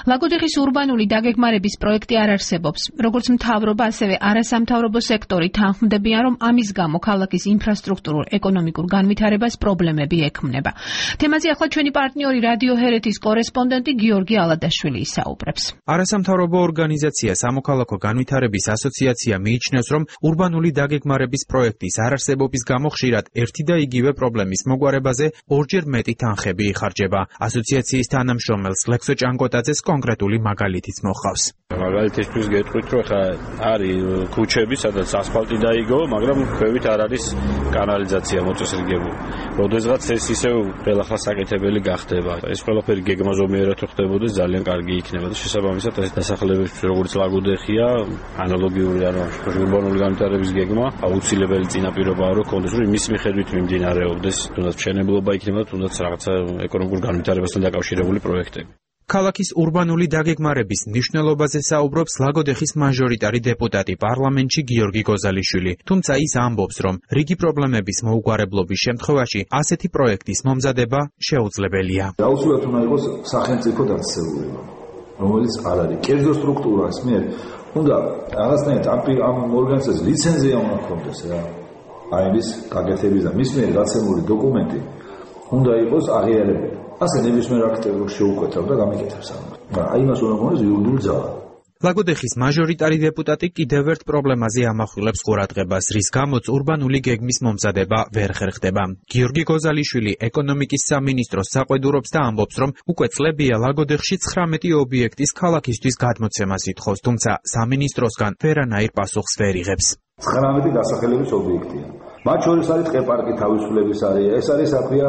ლაგოდეხის ურბანული დაგეგმარების პროექტი არ არსებობს. Როგორც მთავრობა, ასევე არასამთავრობო სექტორი თანხმდებიან, რომ ამის გამო ქალაქის ინფრასტრუქტურულ ეკონომიკურ განვითარებას პრობლემები ექმნება. თემაზე ახლა ჩვენი პარტნიორი რადიო ჰერეთის კორესპონდენტი გიორგი ალადაშვილი ისაუბრებს. არასამთავრობო ორგანიზაცია სამოქალაქო განვითარების ასოციაცია მიიჩნევს, რომ ურბანული დაგეგმარების პროექტის არარსებობის გამო ხშირად ერთი და იგივე პრობლემის მოგვარებაზე ორჯერ მეტი თანხები იხარჯება. ასოციაციის თანამშრომელს ლექსო ჭანკოტაძეს კონკრეტული მაგალითიც მოჰყავს. მაგალითისთვის გეტყვით, რომ ხა არის ქუჩები, სადაც ასფალტი დაიგო, მაგრამ ქვევით არ არის კანალიზაცია მოწესრიგებული. როდესღაც ეს ისევ ყველახლა საკეთებელი გახდება. ეს ყველაფერი გეგმაზომიერად ხდებოდეს, ძალიან კარგი იქნება და შესაბამისად ეს დასახლებების როგორც ლაგოდეხია, ანალოგიური ურბანული განვითარების გეგმა აუცილებელი წინაპირობაა, რომ კონდეს, რომ იმის მიხედვით მიმდინარეობდეს, თუნდაც მშენებლობა იქნება, თუნდაც რაღაცა ეკონომიკურ განვითარებასთან დაკავშირებული პროექტები. ქალაქის ურბანული დაგეგმარების მნიშვნელობაზე საუბრობს ლაგოდეხის მაჟორიტარი დეპუტატი პარლამენტში გიორგი გოზალიშვილი. თუმცა ის ამბობს, რომ რიგი პრობლემების მოუგვარებლობის შემთხვევაში ასეთი პროექტის მომზადება შეუძლებელია. აუცილებლად უნდა იყოს სახელმწიფო დაწესებულება, რომელიც არ არის კერძო სტრუქტურას მიერ უნდა რაღაცნაირად ამ ორგანიზაციას ლიცენზია უნდა ჰქონდეს რა. აი ეს გაკეთების და მის მიერ გაცემული დოკუმენტი უნდა იყოს აღიარებული. ასე ნებისმიერ აქტიურ შეუკვეთავ და გამიკეთებს ამას. აი იმას უნდა გქონდეს იურიდიული ძალა. ლაგოდეხის მაჟორიტარი დეპუტატი კიდევ ერთ პრობლემაზე ამახვილებს ყურადღებას, რის გამოც ურბანული გეგმის მომზადება ვერ ხერხდება. გიორგი გოზალიშვილი ეკონომიკის სამინისტროს საყვედურობს და ამბობს, რომ უკვე წლებია ლაგოდეხში 19 ობიექტის ქალაქისთვის გადმოცემას ითხოვს, თუმცა სამინისტროსგან ვერანაირ პასუხს ვერ იღებს. 19 დასახელების ობიექტია. მათ შორის არის ტყეპარკი თავისუფლების არეა, ეს არის საქმეა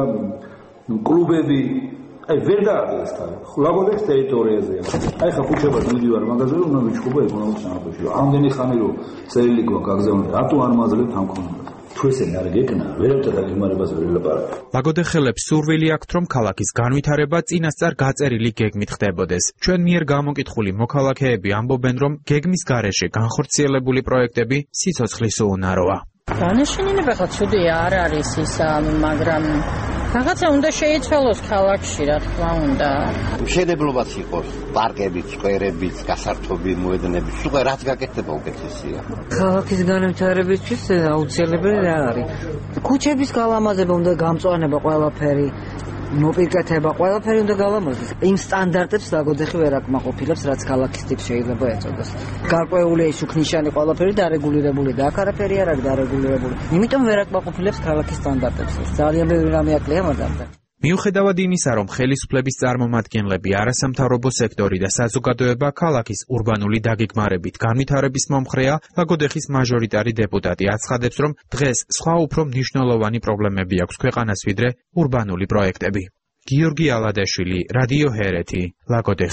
კლუბები, აი ვერ დაადეს თან. ლაგოდეხის ტერიტორიაზეა. აი ხა ხუჩებას მიდივარ მაგაზინზე, უნდა ვიჩხუბო ეკონომიკის სამართალში. ამდენი ხანი რომ წერილი გვაქვს გაგზავნილი, რატო არ მაძლევთ ამ კონტროლს? თუ ესენი არ გეკნა, ვერაფერ დაგეგმარებას ვერ ელაპარაკებ. ლაგოდეხელებს სურვილი აქვთ, რომ ქალაქის განვითარება წინასწარ გაწერილი გეგმით ხდებოდეს. ჩვენ მიერ გამოკითხული მოქალაქეები ამბობენ, რომ გეგმის გარეშე განხორციელებული პროექტები სიცოცხლის უუნაროა. განაშენიანება ხა ცუდია არ არის ისა, მაგრამ რაღაცა უნდა შეიცვალოს ქალაქში, რა თქმა უნდა. მშენებლობაც იყოს, პარკებიც, სკვერებიც, გასართობი მოედნებიც, უკვე რაც გაკეთდება უკეთესია. ქალაქის განვითარებისთვის აუცილებელი რა არის? ქუჩების გალამაზება უნდა გამწვანება ყველაფერი. მოპირკეთება ყველაფერი უნდა გალამაზდეს. იმ სტანდარტებს ლაგოდეხი ვერ აკმაყოფილებს, რაც ქალაქის ტიპს შეიძლება ეწოდოს. გარკვეულია ის უქნიშანი ყველაფერი დარეგულირებული და აქ არაფერი არ არის დარეგულირებული. იმიტომ ვერ აკმაყოფილებს ქალაქის სტანდარტებს. ძალიან ბევრი რამე აკლია მაგალითად. მიუხედავად იმისა, რომ ხელისუფლების წარმომადგენლები, არასამთავრობო სექტორი და საზოგადოება ქალაქის ურბანული დაგეგმარებით განვითარების მომხრეა, ლაგოდეხის მაჟორიტარი დეპუტატი აცხადებს, რომ დღეს სხვა უფრო მნიშვნელოვანი პრობლემები აქვს ქვეყანას ვიდრე ურბანული პროექტები. გიორგი ალადაშვილი, რადიო ჰერეთი, ლაგოდეხი.